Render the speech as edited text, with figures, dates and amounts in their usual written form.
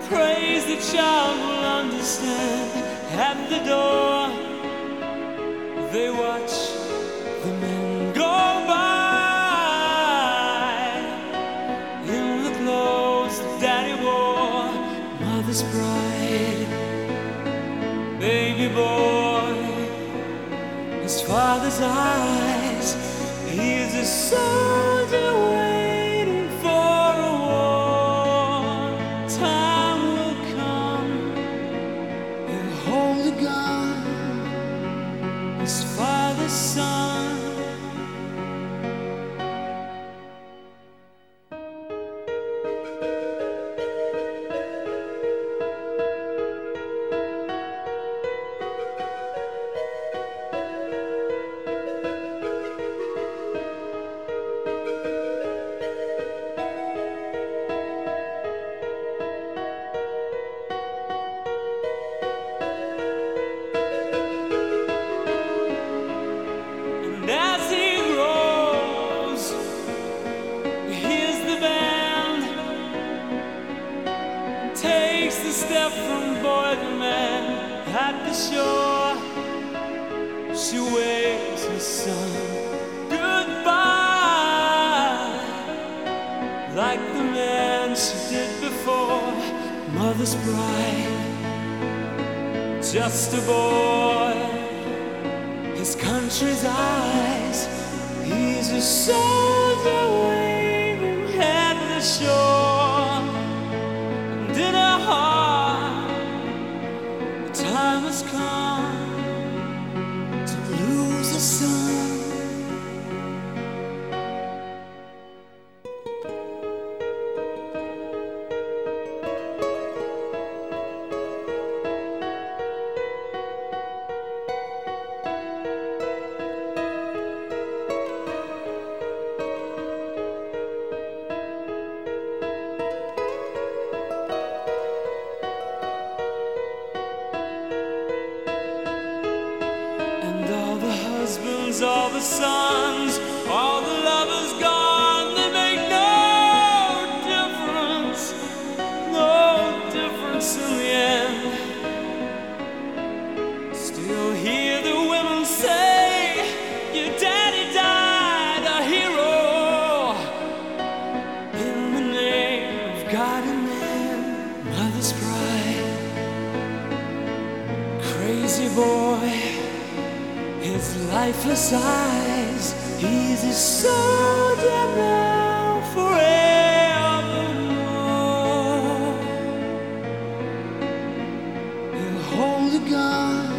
praise the child will understand. At the door, they watch the men go by in the clothes that daddy wore. Mother's pride, baby boy, his father's eyes. He's a soldier waiting for a war. Time will come, he'll hold a gun, his father's son. And as he grows, he hears the band, takes the step from boy to man. At the shore, she waves her son goodbye, like the man she did before. Mother's pride, just a boy, his country's eyes. He's a soldier waving at the shore. And in her heart, the time has come to lose a son. And all the husbands, all the sons, all the lovers gone, they make no difference in the end. Still hear the women say, your daddy died a hero in the name of God and man. Mother's pride, crazy boy, his lifeless eyes. He's a soldier now forevermore. He'll hold a gun,